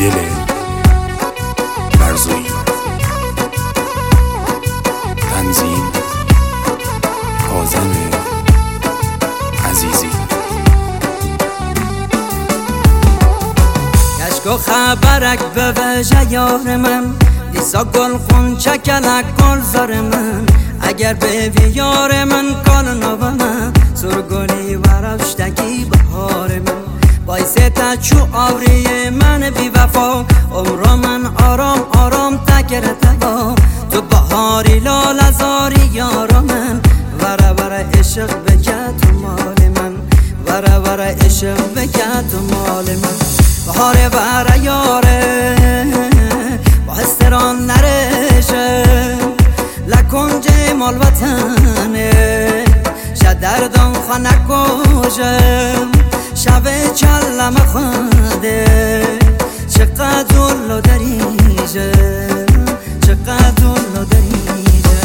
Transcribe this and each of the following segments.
دل برزویی. تنظیم کاظم عزیزی. کشک و خبرک به وجه یار من، دیسا گل خونچه کلک گل زار من. اگر به یار من کال نو من، سرگلی ورشتگی بهار من. بایسه تا چو آوری من بی وفا، عمر من آرام آرام تکر تگا. تو بهاری لال زاری یار من، وره وره عشق بکت تو مال من. وره وره عشق بکت تو مال من. بهاره وره یاره با استران نرشه، لکن جمال وطنه شدردان خانه کجم. شب چلم خواده چقدر لو دریجه، چقدر لو دریجه.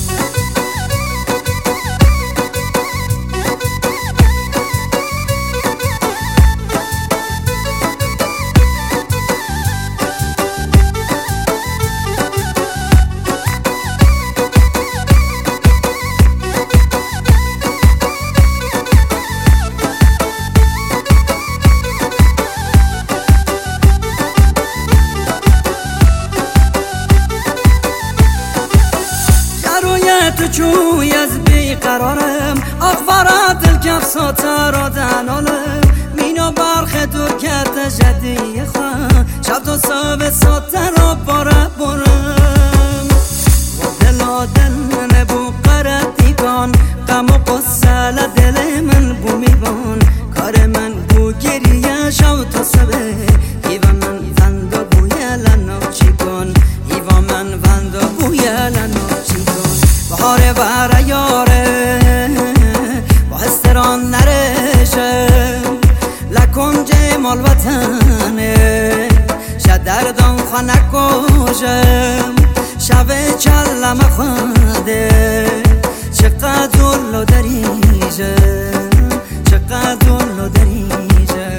تو جوی از بیقرارم، اخبارات الکف ساتر دنالم. مینا برخ دور کرده جدی خواه، شب تو صبح ساتر باره برم. و دلا دل من بو قردیگان، غم و قصه دل من بو میبان. کار من بو گریه شب تا صبح، ایوان من وندو بویه لناچیگان. ایوان من وندو بویه لناچیگان. بهاره وره یاره با استران نرشه، لکن جمال وطنه شدردان خانه کجم. شب چلم خواده چقدر لو دریجه، چقدر لو دریجه.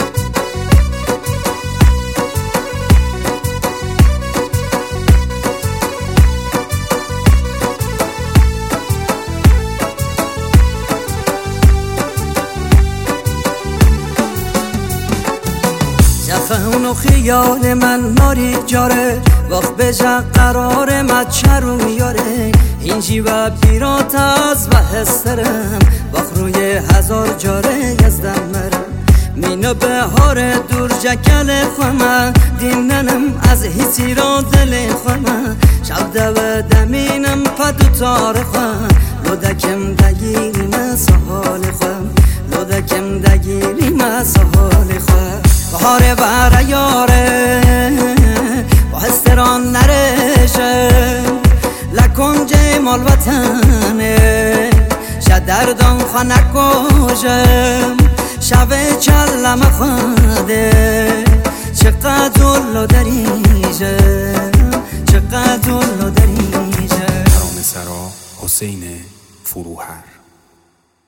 جفن و خیال من ماری جاره، وقت به جا قرار مچه رو میاره. اینجی و بیرات از و هسترم، وقت روی هزار جاره یزدم مرم. مینو به هار دور جکل خوامه، دیننم از حسی را دل خوامه. شب دو دمینم پدو تار خوام، لودکم دگیریم سحال خوام. لودکم دگیریم سحال خوام. بهاره وره یاره با استران نرشه، لکن جمال وطنه شدردان خانه کجم. شب چلم خواده چقدر لو دریجه، چقدر لو دریجه. ترانه سرا حسین فروهر.